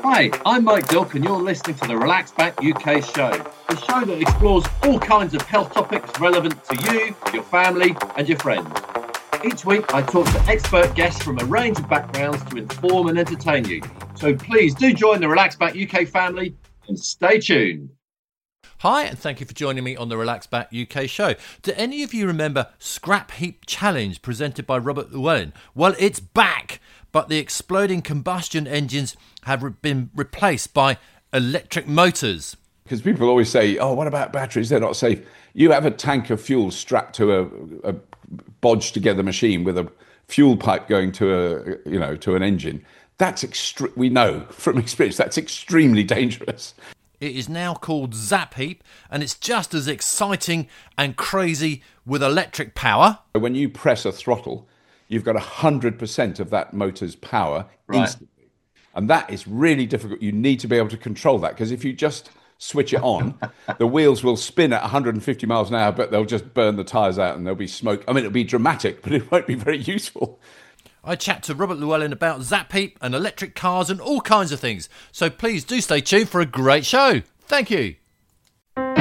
Hi, I'm Mike Dilk and you're listening to the Relax Back UK show, the show that explores all kinds of health topics relevant to you, your family and your friends. Each week I talk to expert guests from a range of backgrounds to inform and entertain you. So please do join the Relax Back UK family and stay tuned. Hi, and thank you for joining me on the Relax Back UK show. Do any of you remember Scrap Heap Challenge presented by Robert Llewellyn? Well, it's back, but the exploding combustion engines have been replaced by electric motors. Because people always say, oh, what about batteries? They're not safe. You have a tank of fuel strapped to a bodged together machine with a fuel pipe going to an engine. That's we know from experience that's extremely dangerous. It is now called Zap Heap, and it's just as exciting and crazy with electric power. When you press a throttle, you've got 100% of that motor's power instantly. And that is really difficult. You need to be able to control that, because if you just switch it on, the wheels will spin at 150 miles an hour, but they'll just burn the tyres out and there'll be smoke. I mean, it'll be dramatic, but it won't be very useful. I chat to Robert Llewellyn about Zap Heap and electric cars and all kinds of things. So please do stay tuned for a great show. Thank you. This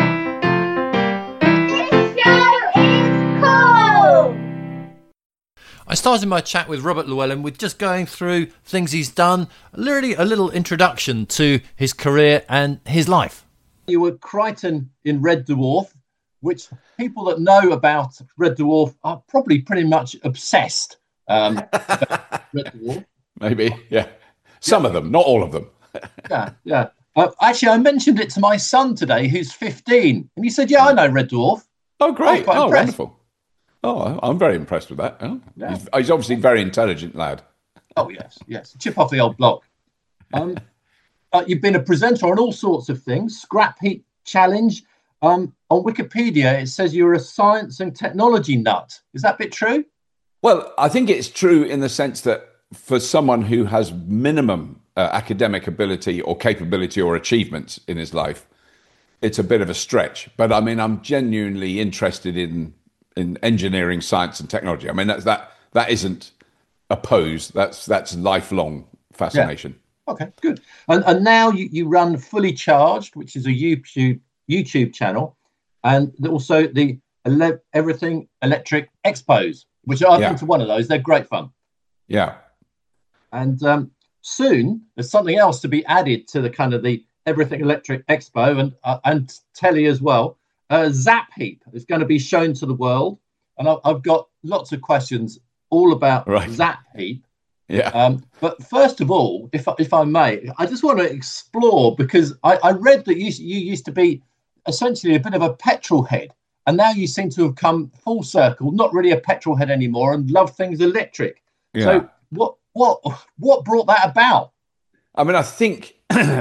show is cool! I started my chat with Robert Llewellyn with just going through things he's done, literally a little introduction to his career and his life. You were Crichton in Red Dwarf, which people that know about Red Dwarf are probably pretty much obsessed. Red Dwarf. Maybe, yeah. Some of them, not all of them. Yeah. Actually, I mentioned it to my son today, who's 15, and he said, yeah, I know Red Dwarf. Oh, great. Oh, wonderful. Oh, I'm very impressed with that. Oh, yeah. He's obviously a very intelligent lad. Oh, yes. Chip off the old block. You've been a presenter on all sorts of things. Scrap Heap Challenge. On Wikipedia, it says you're a science and technology nut. Is that bit true? Well, I think it's true in the sense that for someone who has minimum academic ability or capability or achievements in his life, it's a bit of a stretch. But I mean, I'm genuinely interested in engineering, science and technology. I mean, that isn't a pose. That's lifelong fascination. Yeah. Okay, good. And now you run Fully Charged, which is a YouTube channel, and also the Everything Electric Expos, which I've been to one of those. They're great fun. Yeah. And soon there's something else to be added to the kind of the Everything Electric Expo and telly as well. Zap Heap is going to be shown to the world, and I've got lots of questions all about Zap Heap. Yeah. But first of all, if I may, I just want to explore, because I read that you used to be essentially a bit of a petrol head, and now you seem to have come full circle, not really a petrol head anymore, and love things electric. Yeah. So what brought that about? I mean, I think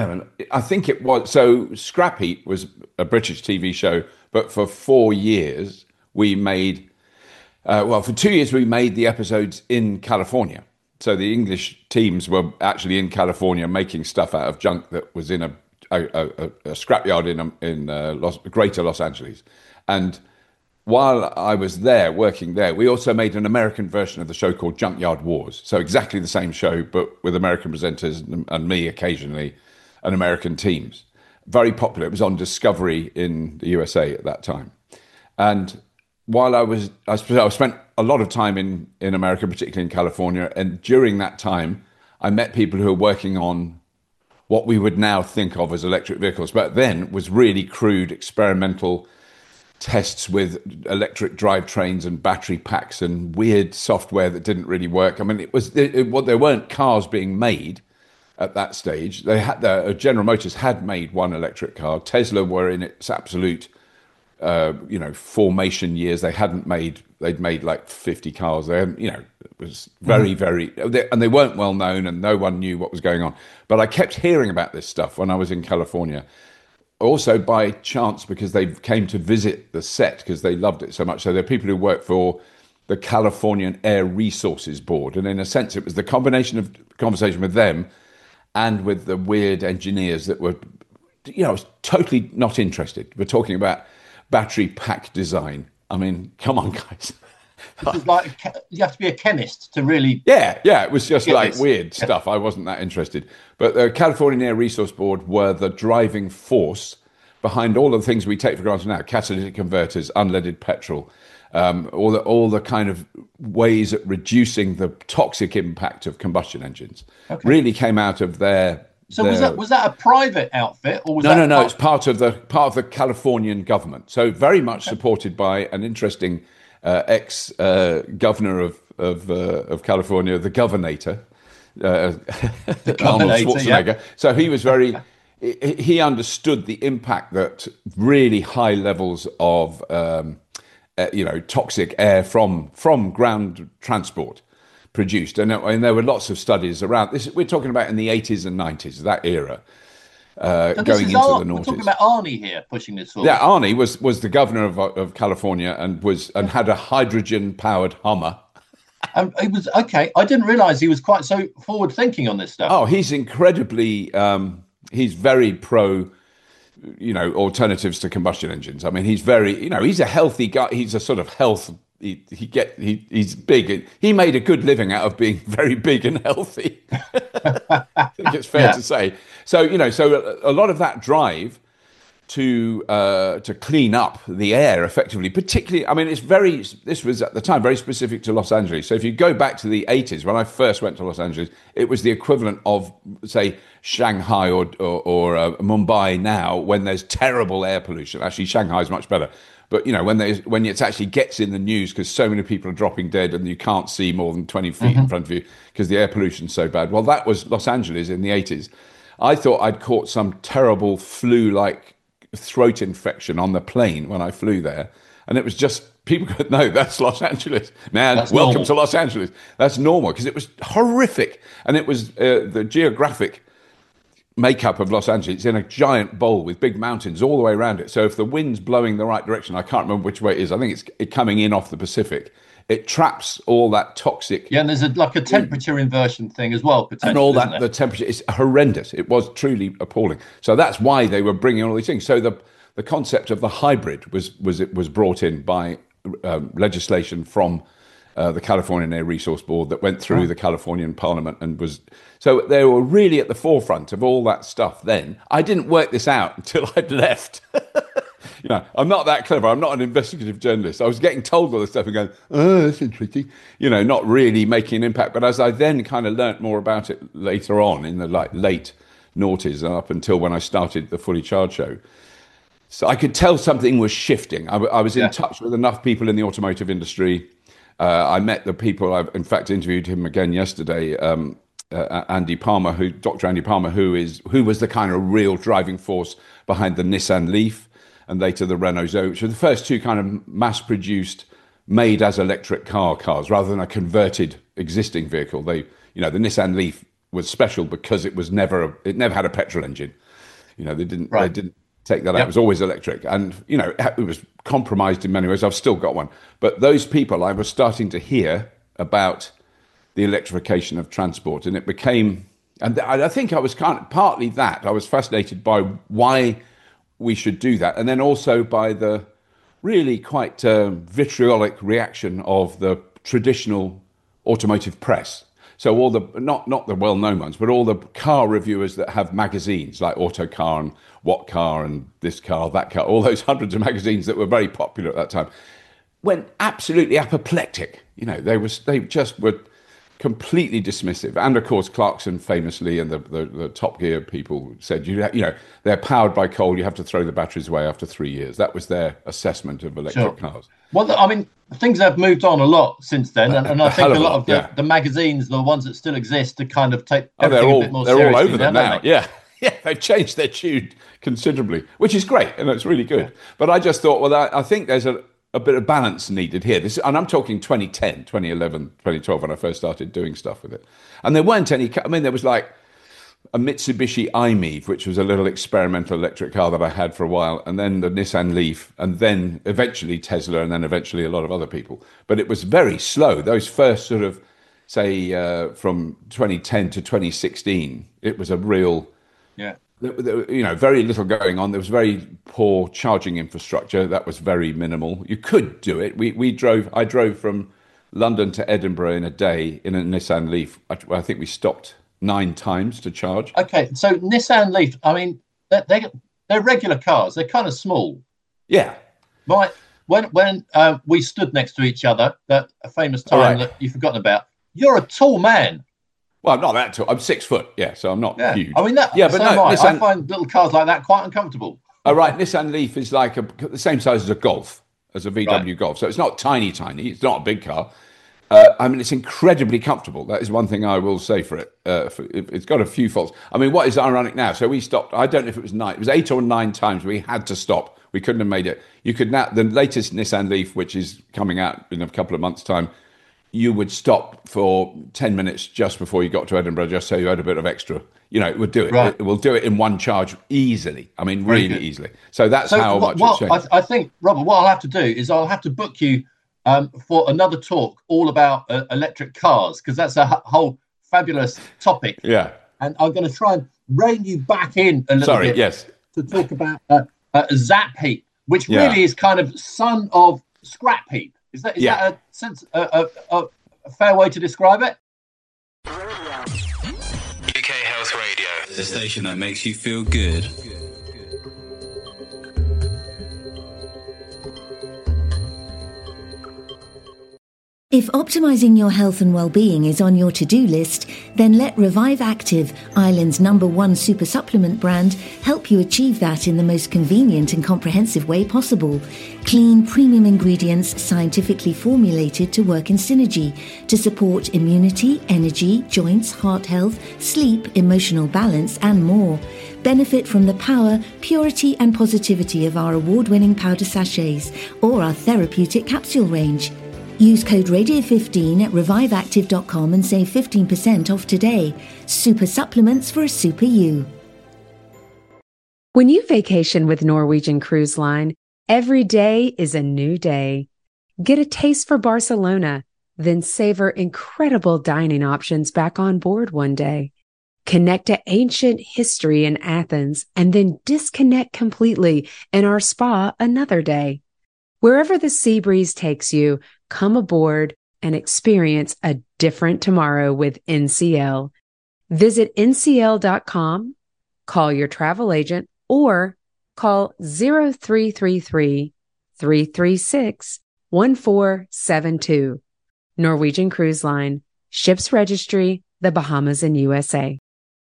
it was, so Scrap Heap was a British TV show, but for 4 years we made, for 2 years we made the episodes in California. So the English teams were actually in California making stuff out of junk that was in a scrapyard in Greater Los Angeles. And while I was there, working there, we also made an American version of the show called Junkyard Wars. So exactly the same show, but with American presenters and me occasionally, and American teams. Very popular. It was on Discovery in the USA at that time. And while I spent a lot of time in America, particularly in California, and during that time, I met people who were working on what we would now think of as electric vehicles, but then was really crude experimental tests with electric drivetrains and battery packs and weird software that didn't really work. I mean, there weren't cars being made at that stage. General Motors had made one electric car. Tesla were in its absolute, formation years. They'd made like 50 cars. It was very, and they weren't well known and no one knew what was going on. But I kept hearing about this stuff when I was in California. Also by chance, because they came to visit the set because they loved it so much. So there are people who work for the Californian Air Resources Board. And in a sense, it was the combination of conversation with them and with the weird engineers that were, totally not interested. We're talking about battery pack design. I mean, come on, guys. This is like you have to be a chemist to really. Yeah, it was just Get like this. weird stuff. I wasn't that interested. But the California Air Resource Board were the driving force behind all of the things we take for granted now: catalytic converters, unleaded petrol, all the kind of ways at reducing the toxic impact of combustion engines. Really came out of their. So was that a private outfit or was No. It's part of the Californian government. So very much supported by an interesting ex governor of California, the governator, Arnold Schwarzenegger. Yeah. So he was very. He understood the impact that really high levels of toxic air from ground transport produced, and there were lots of studies around this. We're talking about in the 80s and 90s, that era, going into the noughties. We're talking about Arnie here pushing this forward. Yeah, Arnie was the governor of California and had a hydrogen powered Hummer. He was okay. I didn't realise he was quite so forward thinking on this stuff. Oh, he's incredibly. He's very pro. Alternatives to combustion engines. I mean, he's very. He's a healthy guy. He's a sort of health. He's big. He made a good living out of being very big and healthy. I think it's fair to say. So so a lot of that drive to clean up the air effectively, particularly. I mean, this was at the time very specific to Los Angeles. So if you go back to the 80s, when I first went to Los Angeles, it was the equivalent of, say, Shanghai or Mumbai now, when there's terrible air pollution. Actually, Shanghai is much better. But when it actually gets in the news because so many people are dropping dead and you can't see more than 20 feet in front of you because the air pollution's so bad. Well, that was Los Angeles in the 80s. I thought I'd caught some terrible flu-like throat infection on the plane when I flew there, and it was just people go, no, that's Los Angeles, man. Welcome normal. To Los Angeles. That's normal because it was horrific, and it was the geographic makeup of Los Angeles. It's in a giant bowl with big mountains all the way around it. So if the wind's blowing the right direction, I can't remember which way it is. I think it's coming in off the Pacific. It traps all that toxic. Yeah, and there's a temperature inversion thing as well, potentially. And all that, the temperature is horrendous. It was truly appalling. So that's why they were bringing all these things. So the concept of the hybrid was brought in by legislation from the California Air Resource Board that went through the Californian Parliament and was. So they were really at the forefront of all that stuff then. I didn't work this out until I'd left. I'm not that clever. I'm not an investigative journalist. I was getting told all this stuff and going, oh, that's interesting. Not really making an impact. But as I then kind of learnt more about it later on in the late noughties and up until when I started the Fully Charged show, so I could tell something was shifting. I was in touch with enough people in the automotive industry. I met the people. I've in fact interviewed him again yesterday. Andy Palmer, Dr. Andy Palmer, who was the kind of real driving force behind the Nissan Leaf and later the Renault Zoe, which were the first two kind of mass-produced, made as electric cars rather than a converted existing vehicle. The Nissan Leaf was special because it never had a petrol engine. They didn't take that out. It was always electric, and it was compromised in many ways. I've still got one, but those people, I was starting to hear about the electrification of transport, and it became. And I think I was partly that I was fascinated by why we should do that, and then also by the really quite vitriolic reaction of the traditional automotive press. So all the not the well-known ones, but all the car reviewers that have magazines like Autocar and What Car and This Car, That Car, all those hundreds of magazines that were very popular at that time, went absolutely apoplectic. They just were completely dismissive. And of course, Clarkson famously and the Top Gear people said, they're powered by coal. You have to throw the batteries away after 3 years. That was their assessment of electric cars. Well, I mean, things have moved on a lot since then, and I think a lot of the magazines, the ones that still exist, to kind of take everything a bit more seriously. They're all over them now. Yeah, they've changed their tune considerably, which is great, and it's really good. But I just thought, well, I think there's a bit of balance needed here. And I'm talking 2010, 2011, 2012, when I first started doing stuff with it. And there weren't any. I mean, there was like a Mitsubishi i-MiEV, which was a little experimental electric car that I had for a while, and then the Nissan Leaf, and then eventually Tesla, and then eventually a lot of other people. But it was very slow. Those first sort of, say, from 2010 to 2016, it was a real very little going on. There was very poor charging infrastructure. That was very minimal. You could do it. I drove from London to Edinburgh in a day in a Nissan Leaf. I think we stopped 9 times to charge. Okay, so Nissan Leaf, I mean, they're regular cars. They're kind of small. Yeah. When we stood next to each other, that a famous time that you've forgotten about, you're a tall man. Well, I'm not that tall. I'm 6 foot. Yeah, so I'm not huge. I mean, I find little cars like that quite uncomfortable. Oh, right. Nissan Leaf is like the same size as a Golf, as a VW Golf. So it's not tiny. It's not a big car. I mean, it's incredibly comfortable. That is one thing I will say for it. It's got a few faults. I mean, what is ironic now? So we stopped. I don't know if it was 9. It was 8 or 9 times we had to stop. We couldn't have made it. You could now. The latest Nissan Leaf, which is coming out in a couple of months' time, you would stop for 10 minutes just before you got to Edinburgh, just so you had a bit of extra. It would do it. Right. It will do it in one charge easily. I mean, really easily. So that's how much it's changed. I think, Robert, what I'll have to do is I'll have to book you for another talk all about electric cars, because that's a whole fabulous topic. Yeah. And I'm going to try and rein you back in a little bit. Yes. To talk about Zap Heap, which really is kind of son of Scrap Heap. Is that a fair way to describe it? UK Health Radio, the station that makes you feel good. If optimizing your health and well-being is on your to-do list, then let Revive Active, Ireland's #1 super supplement brand, help you achieve that in the most convenient and comprehensive way possible. Clean, premium ingredients scientifically formulated to work in synergy to support immunity, energy, joints, heart health, sleep, emotional balance, and more. Benefit from the power, purity, and positivity of our award-winning powder sachets or our therapeutic capsule range. Use code Radio15 at reviveactive.com and save 15% off today. Super supplements for a super you. When you vacation with Norwegian Cruise Line, every day is a new day. Get a taste for Barcelona, then savor incredible dining options back on board one day. Connect to ancient history in Athens and then disconnect completely in our spa another day. Wherever the sea breeze takes you, come aboard and experience a different tomorrow with NCL. Visit ncl.com, call your travel agent, or call 0333-336-1472. Norwegian Cruise Line, ships registry, the Bahamas and USA.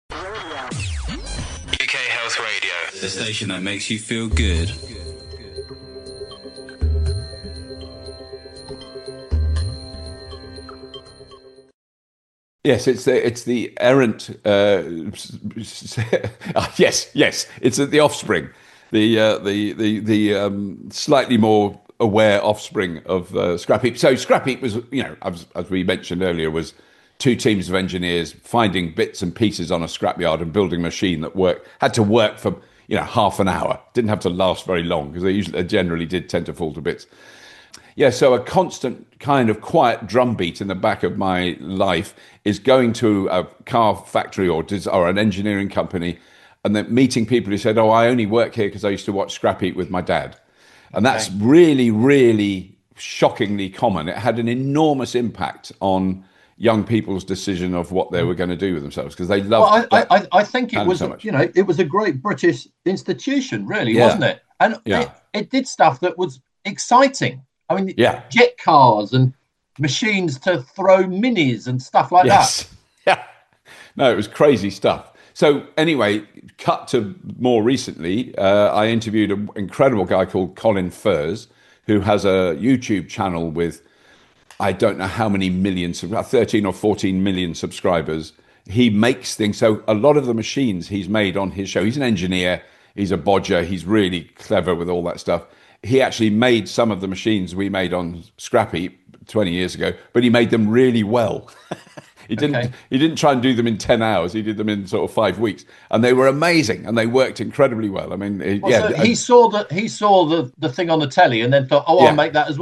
UK Health Radio, the station that makes you feel good. Yes, it's the errant. Yes, it's the offspring, the slightly more aware offspring of Scrap Heap. So Scrap Heap was, as we mentioned earlier, was 2 teams of engineers finding bits and pieces on a scrapyard and building a machine that had to work for half an hour. Didn't have to last very long because they generally did tend to fall to bits. Yeah, so a constant kind of quiet drumbeat in the back of my life is going to a car factory or an engineering company and then meeting people who said, oh, I only work here because I used to watch Scrap Heap with my dad. And that's really, really shockingly common. It had an enormous impact on young people's decision of what they were going to do with themselves because they loved I think it was, so much. It was a great British institution, really, wasn't it? And it did stuff that was exciting. I mean, jet cars and machines to throw minis and stuff like that. Yeah. No, it was crazy stuff. So anyway, cut to more recently, I interviewed an incredible guy called Colin Furze, who has a YouTube channel with, I don't know how many millions, 13 or 14 million subscribers. He makes things. So a lot of the machines he's made on his show, he's an engineer, he's a bodger, he's really clever with all that stuff. He actually made some of the machines we made on Scrap Heap 20 years ago, but he made them really well. He didn't try and do them in 10 hours. He did them in sort of 5 weeks, and they were amazing and they worked incredibly well. I mean, he saw the thing on the telly and then thought, I'll make that as well.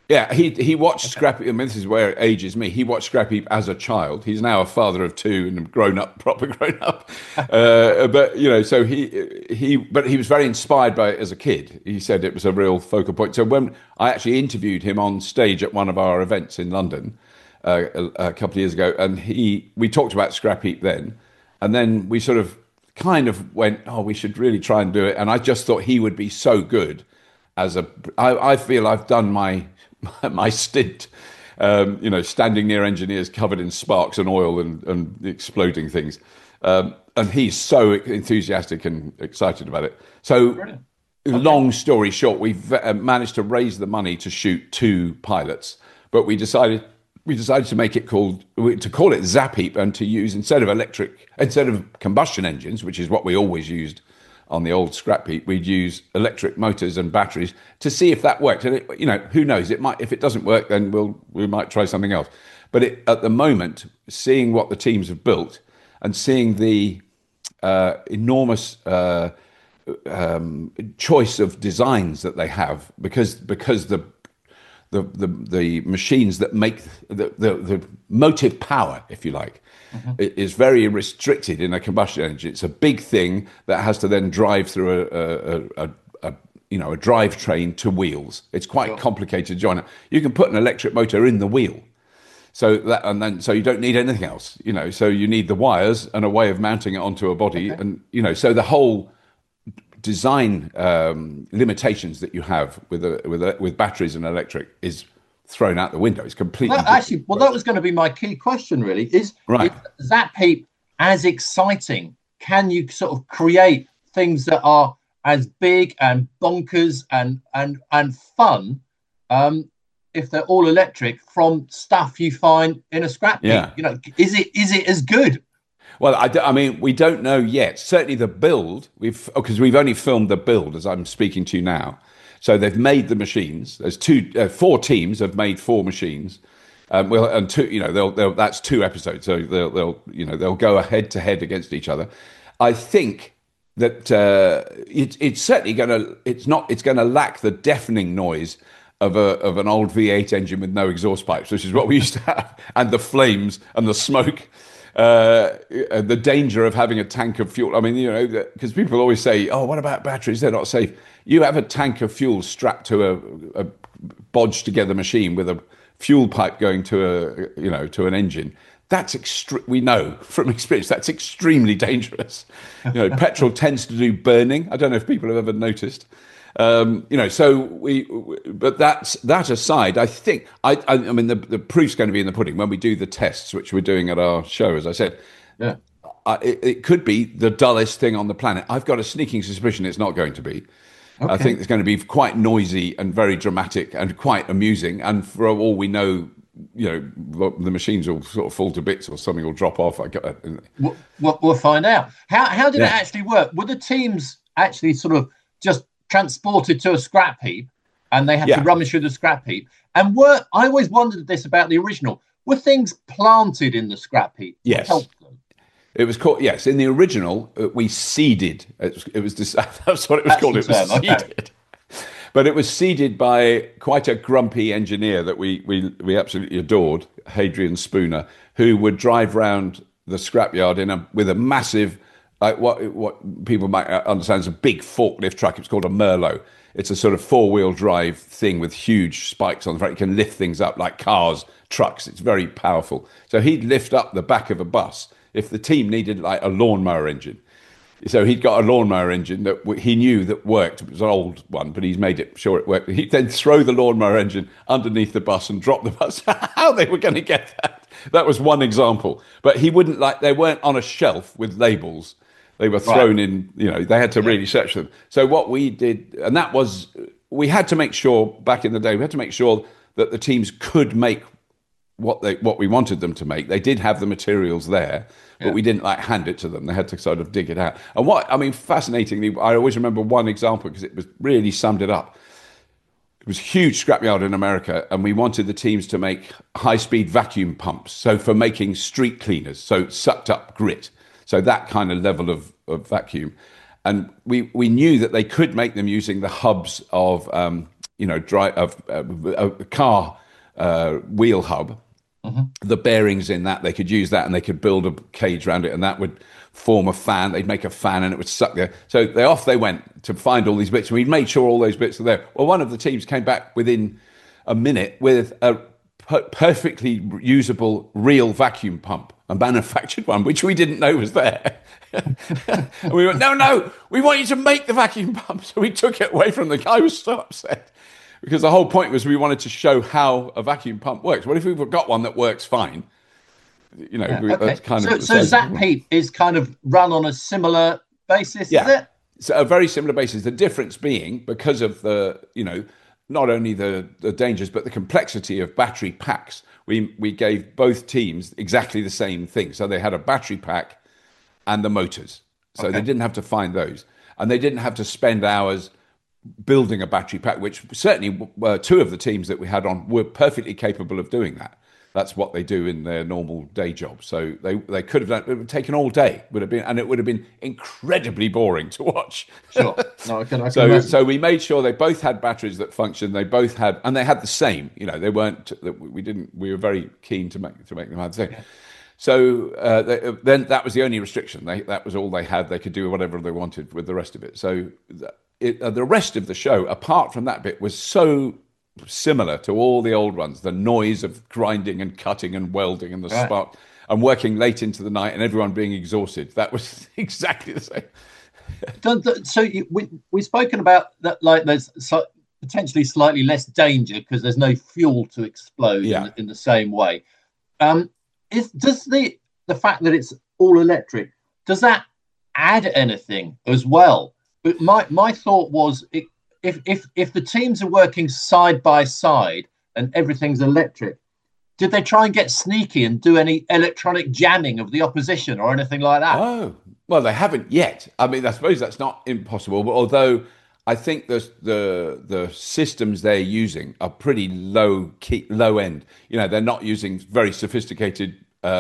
Yeah, he watched Scrap Heap. I mean, this is where it ages me. He watched Scrap Heap as a child. He's now a father of two and grown up, proper grown up. But so but he was very inspired by it as a kid. He said it was a real focal point. So when I actually interviewed him on stage at one of our events in London a couple of years ago, and we talked about Scrap Heap then, and then we sort of kind of went, oh, we should really try and do it. And I just thought he would be so good I feel I've done my stint, standing near engineers covered in sparks and oil and exploding things. And he's so enthusiastic and excited about it. So, long story short, we've managed to raise the money to shoot 2 pilots, but we decided to make it call it Zap Heap, and to use instead of combustion engines, which is what we always used on the old Scrap Heap, we'd use electric motors and batteries to see if that worked. And who knows? If it doesn't work, then we might try something else. But at the moment, seeing what the teams have built and seeing the enormous choice of designs that they have, because the machines that make the motive power, if you like, is very restricted in a combustion engine. It's a big thing that has to then drive through a drivetrain to wheels. It's quite complicated to join up. You can put an electric motor in the wheel, so you don't need anything else. So you need the wires and a way of mounting it onto a body, and so the whole design limitations that you have with batteries and electric is thrown out the window. It's completely that was going to be my key question, really. Is Zap Heap as exciting? Can you sort of create things that are as big and bonkers and fun if they're all electric from stuff you find in a scrap heap? Is it as good? Well, I mean, we don't know yet. Certainly the build, because we've only filmed the build as I'm speaking to you now. So they've made the machines. There's 4 teams have made 4 machines. And 2, that's 2 episodes. So they'll go head to head against each other. I think that it's certainly it's going to lack the deafening noise of an old V8 engine with no exhaust pipes, which is what we used to have, and the flames and the smoke. The danger of having a tank of fuel. I mean, because people always say, "Oh, what about batteries? They're not safe." You have a tank of fuel strapped to a bodged together machine with a fuel pipe going to an engine. That's we know from experience that's extremely dangerous. Petrol tends to do burning. I don't know if people have ever noticed. But that aside, I think I mean the proof's going to be in the pudding when we do the tests, which we're doing at our show. As I said, it could be the dullest thing on the planet. I've got a sneaking suspicion it's not going to be. Okay. I think it's going to be quite noisy and very dramatic and quite amusing. And for all we know, the machines will sort of fall to bits or something will drop off. We'll find out. How did it actually work? Were the teams actually sort of just transported to a scrap heap and they had to rummage through the scrap heap? And I always wondered this about the original. Were things planted in the scrap heap? Yes. It was called, yes. In the original, we seeded. It was that's what it was called. It was seeded. Okay. But it was seeded by quite a grumpy engineer that we absolutely adored, Hadrian Spooner, who would drive round the scrapyard with a massive, like what people might understand is a big forklift truck. It's called a Merlot. It's a sort of 4-wheel drive thing with huge spikes on the front. You can lift things up like cars, trucks. It's very powerful. So he'd lift up the back of a bus if the team needed like a lawnmower engine. So he'd got a lawnmower engine that he knew that worked. It was an old one, but he's made it sure it worked. He'd then throw the lawnmower engine underneath the bus and drop the bus. How they were going to get that? That was one example. But he wouldn't they weren't on a shelf with labels. They were thrown in, they had to really search them. So what we did, and that was, we had to make sure, back in the day, we had to make sure that the teams could make what we wanted them to make. They did have the materials there, but we didn't hand it to them. They had to sort of dig it out. And fascinatingly, I always remember one example because it was really summed it up. It was a huge scrapyard in America, and we wanted the teams to make high-speed vacuum pumps. So for making street cleaners, so sucked up grit. So that kind of level of vacuum. And we knew that they could make them using the hubs of, a car wheel hub. The bearings in that, they could use that, and they could build a cage around it, and that would form a fan. They'd make a fan, and it would suck there. So they went to find all these bits, and we made sure all those bits are there. Well, one of the teams came back within a minute with a perfectly usable real vacuum pump, a manufactured one, which we didn't know was there. And we went, no, we want you to make the vacuum pump. So we took it away from the guy. Who was so upset. Because the whole point was we wanted to show how a vacuum pump works. What if we've got one that works fine? That's kind of... So Zap Heap is kind of run on a similar basis, is it? So a very similar basis. The difference being because of the, not only the dangers, but the complexity of battery packs. We gave both teams exactly the same thing. So they had a battery pack and the motors. So they didn't have to find those. And they didn't have to spend hours building a battery pack, which certainly two of the teams that we had on were perfectly capable of doing that. That's what they do in their normal day job. So they could have done it. It would have taken all day, and it would have been incredibly boring to watch. Sure. No, I can imagine. So we made sure they both had batteries that functioned. They both had, and they had the same. They weren't. We were very keen to make them have the same. Yeah. So then that was the only restriction. That was all they had. They could do whatever they wanted with the rest of it. So the rest of the show, apart from that bit, was so similar to all the old ones. The noise of grinding and cutting and welding and the spark and working late into the night and everyone being exhausted. That was exactly the same. So we've spoken about that, like there's potentially slightly less danger because there's no fuel to explode in the same way. Does the fact that it's all electric, does that add anything as well? But my thought was, if the teams are working side by side and everything's electric, did they try and get sneaky and do any electronic jamming of the opposition or anything like that? Oh, well, they haven't yet. I mean, I suppose that's not impossible, but although I think the systems they're using are pretty low end. They're not using very sophisticated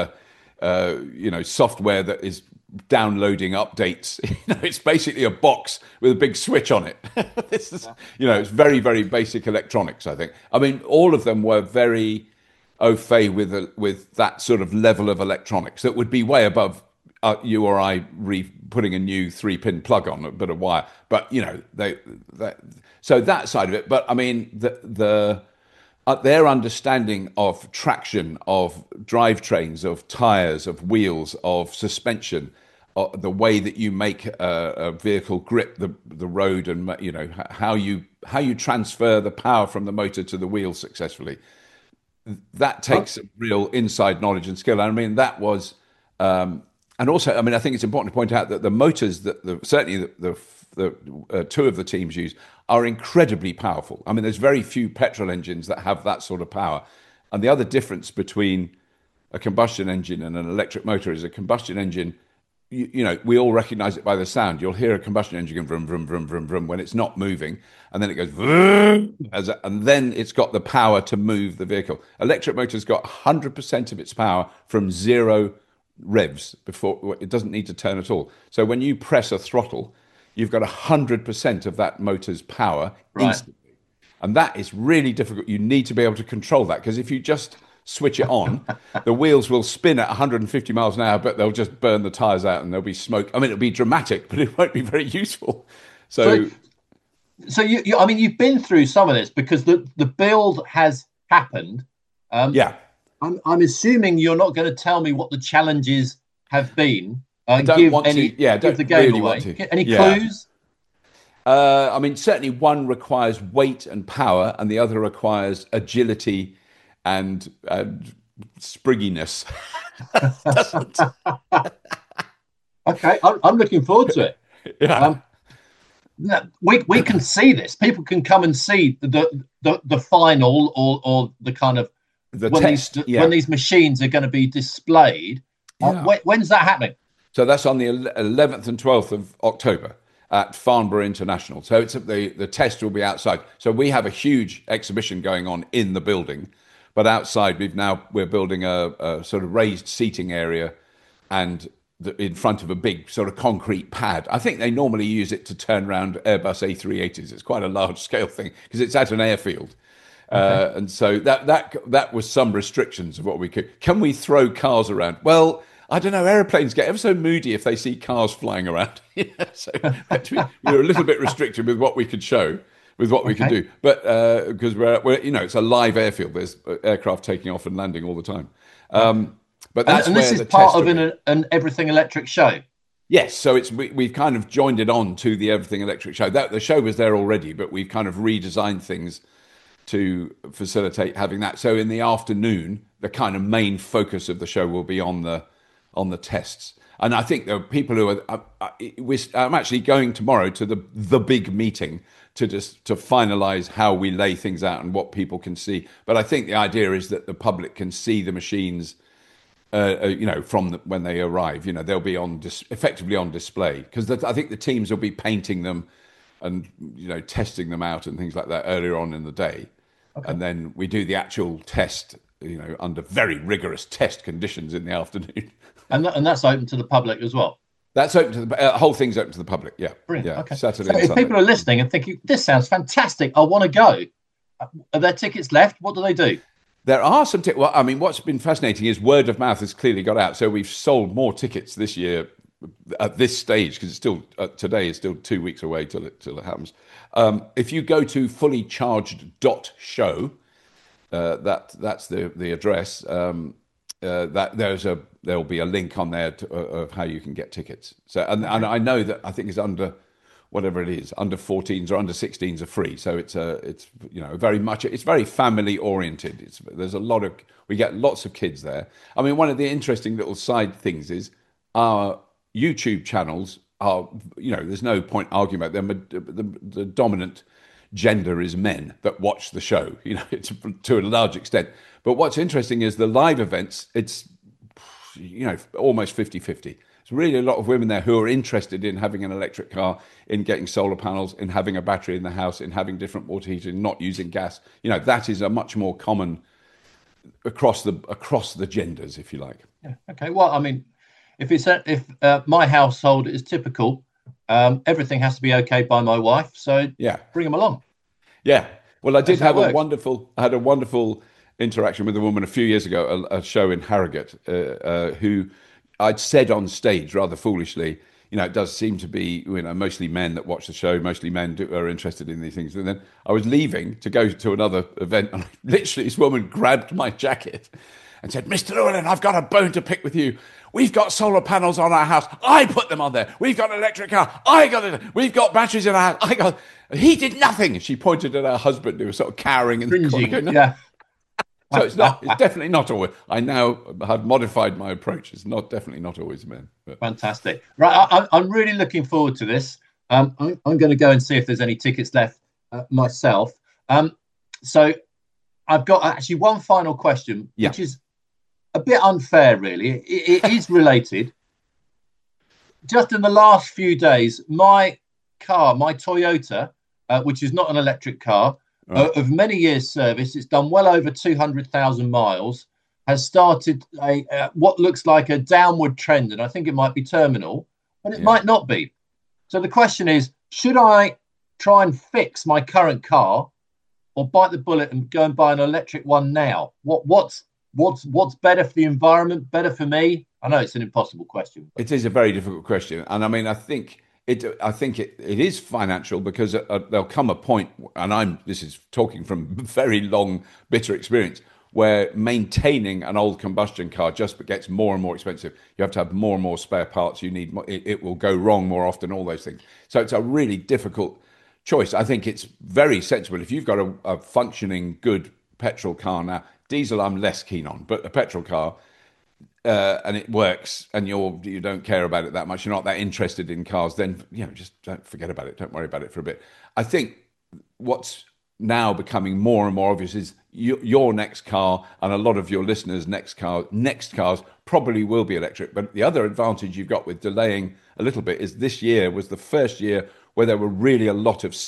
software that is downloading updates. It's basically a box with a big switch on it. It's very, very basic electronics, I think. I mean, all of them were very au fait with that sort of level of electronics that would be way above you or I putting a new 3-pin plug on a bit of wire. But, so that side of it. But I mean, their understanding of traction, of drivetrains, of tires, of wheels, of suspension, the way that you make a vehicle grip the road, and how you transfer the power from the motor to the wheel successfully. That takes real inside knowledge and skill. I mean, that was, and also, I mean, I think it's important to point out that the motors that certainly the two of the teams use are incredibly powerful. I mean, there's very few petrol engines that have that sort of power. And the other difference between a combustion engine and an electric motor is a combustion engine, we all recognize it by the sound. You'll hear a combustion engine going vroom, vroom, vroom, vroom, vroom when it's not moving. And then it goes vroom, and then it's got the power to move the vehicle. Electric motor's got 100% of its power from zero revs before it doesn't need to turn at all. So when you press a throttle, you've got 100% of that motor's power instantly. And that is really difficult. You need to be able to control that, because if you just switch it on, the wheels will spin at 150 miles an hour, but they'll just burn the tires out and there'll be smoke. I mean, it'll be dramatic, but it won't be very useful. So you I mean, you've been through some of this because the build has happened. I'm assuming you're not going to tell me what the challenges have been. Don't give the game really away. want to. Any clues? I mean, certainly one requires weight and power, and the other requires agility and sprigginess. Okay, I'm looking forward to it. Yeah. We can see this. People can come and see the final or the kind of when these machines are going to be displayed. When's that happening? So that's on the 11th and 12th of October at Farnborough International. So it's the test will be outside. So we have a huge exhibition going on in the building, but outside we're building a sort of raised seating area, and in front of a big sort of concrete pad. I think they normally use it to turn around Airbus A380s. It's quite a large scale thing because it's at an airfield. And so that was some restrictions of what we could. Can we throw cars around? Well, I don't know. Aeroplanes get ever so moody if they see cars flying around. So we were a little bit restricted with what we could show, with what we could do. But because we're it's a live airfield. There's aircraft taking off and landing all the time. But that's and this is part of an everything electric show. Yes, so we've kind of joined it on to the Everything Electric show. The show was there already, but we've kind of redesigned things to facilitate having that. So in the afternoon, the kind of main focus of the show will be on the tests. And I think there are people who are. I'm actually going tomorrow to the big meeting to finalise how we lay things out and what people can see. But I think the idea is that the public can see the machines. From when they arrive, they'll be effectively on display because I think the teams will be painting them and testing them out and things like that earlier on in the day, and then we do the actual test, under very rigorous test conditions in the afternoon. And that's open to the public as well. That's open to the whole thing's open to the public. Yeah, brilliant. Yeah, okay. Saturday. So and if Sunday. people are listening and thinking this sounds fantastic, I want to go. Are there tickets left? What do they do? There are some tickets. Well, I mean, what's been fascinating is word of mouth has clearly got out. So we've sold more tickets this year at this stage because it's still today is still 2 weeks away till it happens. If you go to fullycharged.show, that's the address. There'll be a link on there of how you can get tickets. So and I know that I think it's under. Whatever it is, under 14s or under 16s are free. So it's very much, it's very family oriented. We get lots of kids there. I mean, one of the interesting little side things is our YouTube channels are, there's no point arguing about them. The dominant gender is men that watch the show, it's to a large extent. But what's interesting is the live events, it's, almost 50-50. There's really a lot of women there who are interested in having an electric car, in getting solar panels, in having a battery in the house, in having different water heating, not using gas. That is a much more common across the genders, if you like. Yeah. Okay. Well, I mean, if my household is typical, everything has to be okay by my wife. So yeah, bring them along. Yeah. Well, I had a wonderful interaction with a woman a few years ago, a show in Harrogate, who I'd said on stage rather foolishly, it does seem to be mostly men that watch the show, mostly men are interested in these things. And then I was leaving to go to another event, and literally this woman grabbed my jacket and said, "Mr. Llewellyn, I've got a bone to pick with you. We've got solar panels on our house. I put them on there. We've got an electric car. I got it. We've got batteries in our house. He did nothing." She pointed at her husband, who was sort of cowering in the corner. Yeah. So it's definitely not always. I now have modified my approach. It's definitely not always men. But. Fantastic. Right, I'm really looking forward to this. I'm going to go and see if there's any tickets left myself. So I've got actually one final question, which is a bit unfair, really. It is related. Just in the last few days, my Toyota, which is not an electric car, of many years' service, it's done well over 200,000 miles, has started what looks like a downward trend, and I think it might be terminal, but it might not be. So the question is, should I try and fix my current car or bite the bullet and go and buy an electric one now? What's better for the environment, better for me? I know it's an impossible question. It is a very difficult question. And I mean, I think it is financial because there'll come a point, and this is talking from very long, bitter experience, where maintaining an old combustion car just gets more and more expensive. You have to have more and more spare parts. You need more, it will go wrong more often, all those things. So it's a really difficult choice. I think it's very sensible. If you've got a functioning, good petrol car now, diesel I'm less keen on, but a petrol car, and it works, and you don't care about it that much, you're not that interested in cars, then just don't forget about it. Don't worry about it for a bit. I think what's now becoming more and more obvious is your next car, and a lot of your listeners' next cars probably will be electric. But the other advantage you've got with delaying a little bit is this year was the first year where there were really a lot of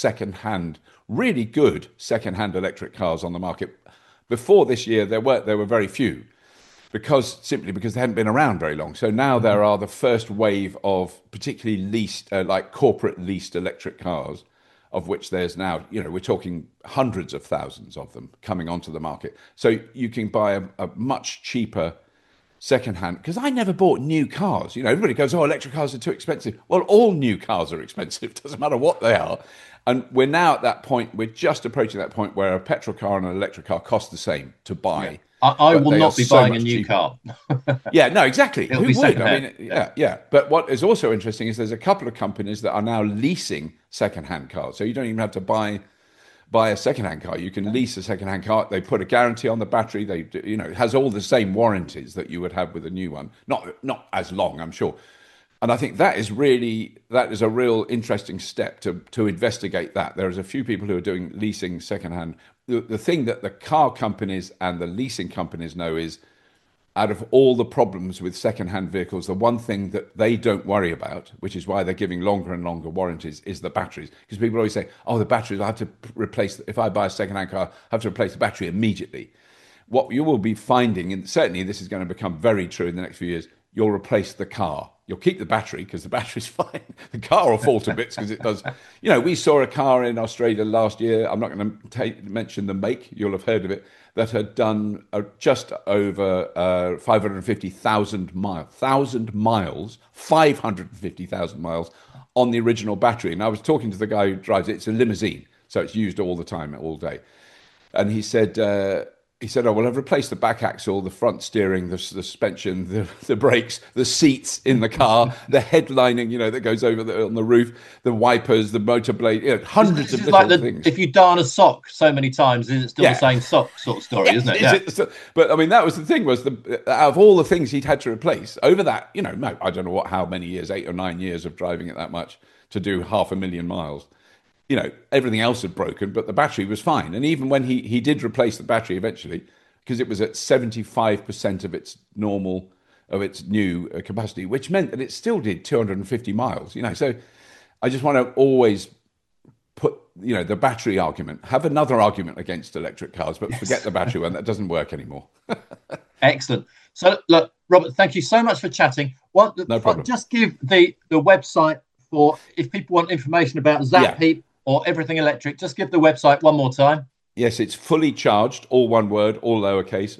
really good second-hand electric cars on the market. Before this year, there were very few. simply because they hadn't been around very long. So now there are the first wave of particularly leased, like corporate leased electric cars, of which there's now, we're talking hundreds of thousands of them coming onto the market. So you can buy a much cheaper secondhand, because I never bought new cars. Everybody goes, electric cars are too expensive. Well, all new cars are expensive. It doesn't matter what they are. And we're now at that point, we're just approaching that point where a petrol car and an electric car cost the same to buy. Yeah. I will not be buying a new car. Yeah, no, exactly. It'll Who be would? secondhand. Yeah. But what is also interesting is there's a couple of companies that are now leasing secondhand cars. So you don't even have to buy a secondhand car. You can lease a secondhand car. They put a guarantee on the battery. It has all the same warranties that you would have with a new one. Not as long, I'm sure. And I think that is a real interesting step to investigate that. There's a few people who are doing leasing secondhand. The thing that the car companies and the leasing companies know is, out of all the problems with secondhand vehicles, the one thing that they don't worry about, which is why they're giving longer and longer warranties, is the batteries. Because people always say, the batteries, I have to replace, if I buy a secondhand car, I have to replace the battery immediately. What you will be finding, and certainly this is going to become very true in the next few years, you'll replace the car. You'll keep the battery because the battery's fine. The car will fall to bits because it does. We saw a car in Australia last year. I'm not going to mention the make. You'll have heard of it. That had done just over 550,000 miles. 550,000 miles on the original battery. And I was talking to the guy who drives it. It's a limousine, so it's used all the time, all day. And he said, well, I've replaced the back axle, the front steering, the suspension, the brakes, the seats in the car, the headlining, that goes over on the roof, the wipers, the motor blade, hundreds of little things. If you darn a sock so many times, is it still the same sock sort of story, isn't it? Yeah. But I mean, that was the thing, was out of all the things he'd had to replace over that, I don't know how many years, 8 or 9 years of driving it that much to do 500,000 miles. Everything else had broken, but the battery was fine. And even when he did replace the battery eventually, because it was at 75% of its new capacity, which meant that it still did 250 miles. So I just want to always put, the battery argument, have another argument against electric cars, but forget the battery one. That doesn't work anymore. Excellent. So look, Robert, thank you so much for chatting. No problem. Just give the website for, if people want information about Zap Heap, or everything electric, just give the website one more time. Yes, it's fully charged, all one word, all lowercase,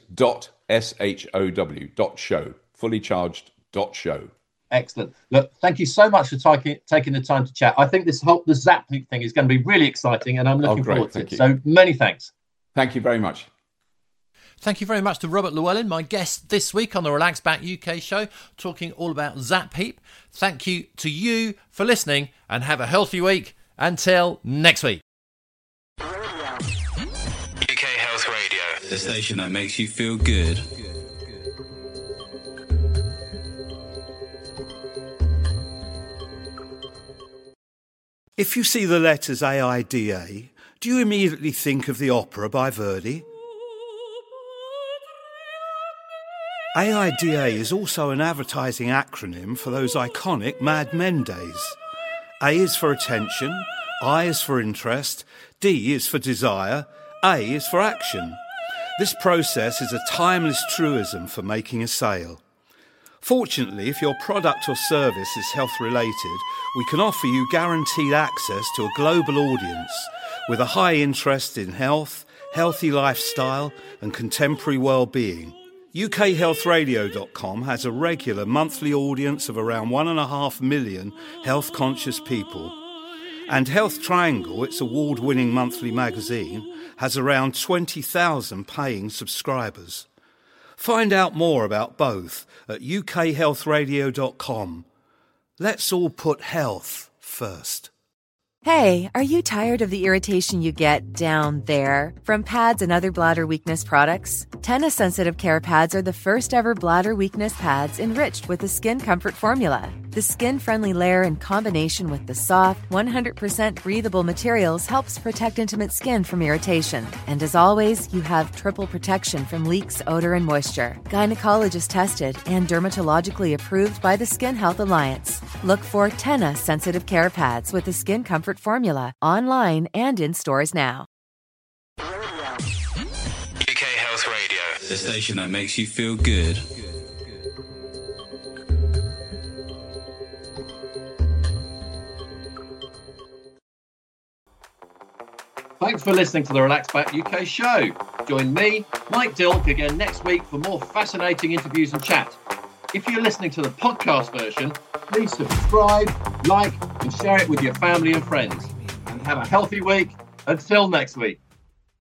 .show, fully charged .show. Excellent. Look, thank you so much for taking the time to chat. I think the Zap Heap thing is going to be really exciting, and I'm looking forward to it. So many thanks. Thank you very much. Thank you very much to Robert Llewellyn, my guest this week on the Relax Back UK show, talking all about Zap Heap. Thank you to you for listening, and have a healthy week. Until next week. UK Health Radio, the station that makes you feel good. If you see the letters AIDA, do you immediately think of the opera by Verdi? AIDA is also an advertising acronym for those iconic Mad Men days. A is for attention, I is for interest, D is for desire, A is for action. This process is a timeless truism for making a sale. Fortunately, if your product or service is health-related, we can offer you guaranteed access to a global audience with a high interest in health, healthy lifestyle and contemporary well-being. UKHealthRadio.com has a regular monthly audience of around 1.5 million health-conscious people. And Health Triangle, its award-winning monthly magazine, has around 20,000 paying subscribers. Find out more about both at UKHealthRadio.com. Let's all put health first. Hey, are you tired of the irritation you get down there from pads and other bladder weakness products? Tena Sensitive Care Pads are the first ever bladder weakness pads enriched with the Skin Comfort formula. The skin-friendly layer in combination with the soft, 100% breathable materials helps protect intimate skin from irritation. And as always, you have triple protection from leaks, odor, and moisture. Gynecologist tested and dermatologically approved by the Skin Health Alliance. Look for Tena Sensitive Care Pads with the Skin Comfort formula online and in stores now. UK Health Radio, The station that makes you feel good. Thanks for listening to the Relax Back UK show. Join me, Mike Dilk, again next week for more fascinating interviews and chat. If you're listening to the podcast version, please subscribe, like, and share it with your family and friends. And have a healthy week. Until next week.